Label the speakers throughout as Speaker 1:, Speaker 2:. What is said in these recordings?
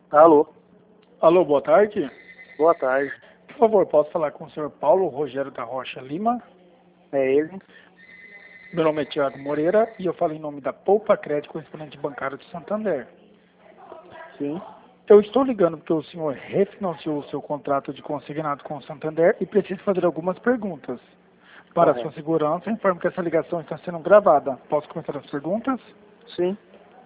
Speaker 1: Alô,
Speaker 2: Alô, boa tarde.
Speaker 1: boa tarde.
Speaker 2: Por favor, posso falar com o senhor Paulo Rogério da Rocha Lima?
Speaker 1: É ele?
Speaker 2: Meu nome é Tiago Moreira e eu falo em nome da Poupa Crédito, correspondente bancário de Santander.
Speaker 1: Sim.
Speaker 2: Eu estou ligando porque o senhor refinanciou o seu contrato de consignado com o Santander e preciso fazer algumas perguntas. Para a sua
Speaker 1: Correto.
Speaker 2: segurança, informo que essa ligação está sendo gravada. Posso começar as perguntas?
Speaker 1: Sim.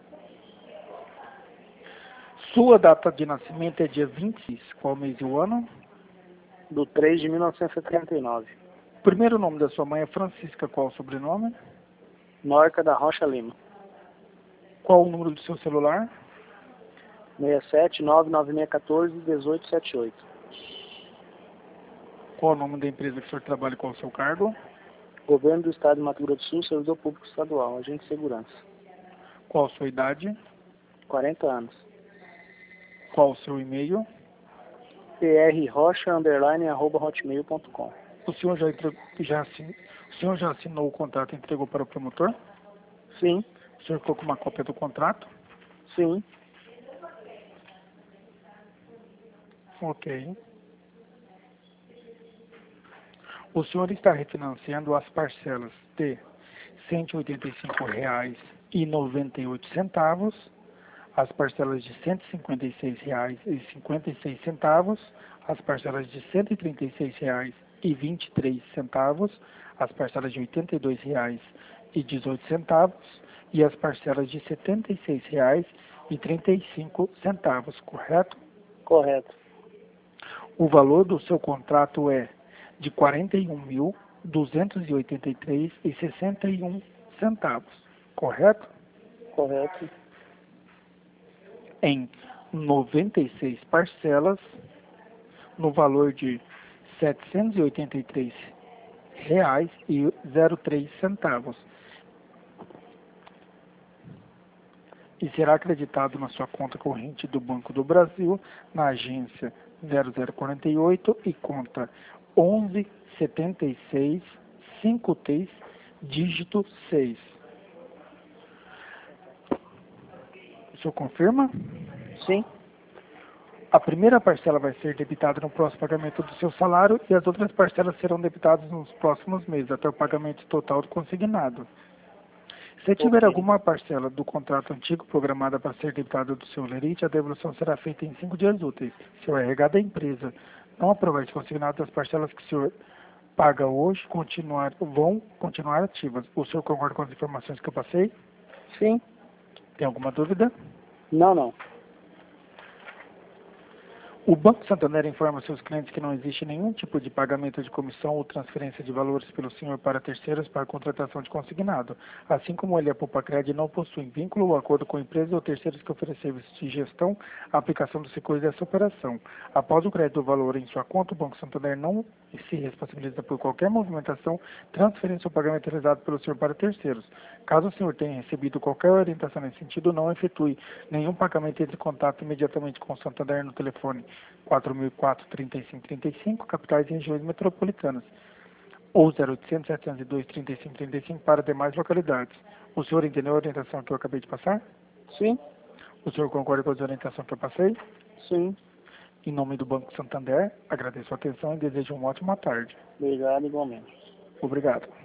Speaker 2: Sua data de nascimento é dia 26. Qual mês e o ano?
Speaker 1: Do 3 de 1979.
Speaker 2: O primeiro nome da sua mãe é Francisca. Qual o sobrenome?
Speaker 1: Norca da Rocha Lima.
Speaker 2: Qual o número do seu celular?
Speaker 1: 67996141878.
Speaker 2: Qual o nome da empresa que o senhor trabalha e qual o seu cargo?
Speaker 1: Governo do Estado de Mato Grosso do Sul, Servidor Público Estadual, Agente de Segurança.
Speaker 2: Qual a sua idade?
Speaker 1: 40 anos.
Speaker 2: Qual o seu e-mail?
Speaker 1: prrocha_hotmail.com.
Speaker 2: O senhor o senhor já assinou o contrato e entregou para o promotor?
Speaker 1: Sim.
Speaker 2: O senhor ficou com uma cópia do contrato?
Speaker 1: Sim.
Speaker 2: Ok. O senhor está refinanciando as parcelas de R$ 185,98, as parcelas de R$ 156,56, as parcelas de R$ 136,23, as parcelas de R$ 82,18 e as parcelas de R$ 76,35, correto?
Speaker 1: Correto.
Speaker 2: O valor do seu contrato é de R$ 41.283,61, correto?
Speaker 1: Correto.
Speaker 2: Em 96 parcelas, no valor de R$ 783,03, e será acreditado na sua conta corrente do Banco do Brasil, na agência 0048 e conta 117653, dígito 6. O senhor confirma?
Speaker 1: Sim.
Speaker 2: A primeira parcela vai ser debitada no próximo pagamento do seu salário e as outras parcelas serão debitadas nos próximos meses, até o pagamento total do consignado. Se tiver
Speaker 1: Ok.
Speaker 2: alguma parcela do contrato antigo programada para ser debitada do seu lerite, a devolução será feita em 5 dias úteis. Se o RH da empresa não aprovar esse consignado, as parcelas que o senhor paga hoje vão continuar ativas. O senhor concorda com as informações que eu passei?
Speaker 1: Sim.
Speaker 2: Tem alguma dúvida?
Speaker 1: Não.
Speaker 2: O Banco Santander informa seus clientes que não existe nenhum tipo de pagamento de comissão ou transferência de valores pelo senhor para terceiros para contratação de consignado. Assim como ele e a Poupa-Cred não possuem vínculo ou acordo com empresas ou terceiros que oferecem serviços de gestão, a aplicação dos recursos dessa operação. Após o crédito do valor em sua conta, o Banco Santander não se responsabiliza por qualquer movimentação, transferência ou pagamento realizado pelo senhor para terceiros. Caso o senhor tenha recebido qualquer orientação nesse sentido, não efetue nenhum pagamento, entre em contato imediatamente com o Santander no telefone 4004-3535, capitais e regiões metropolitanas, ou 0800-702-3535 para demais localidades. O senhor entendeu a orientação que eu acabei de passar?
Speaker 1: Sim.
Speaker 2: O senhor concorda com a orientação que eu passei?
Speaker 1: Sim.
Speaker 2: Em nome do Banco Santander, agradeço a atenção e desejo uma ótima tarde.
Speaker 1: Obrigado igualmente.
Speaker 2: Obrigado.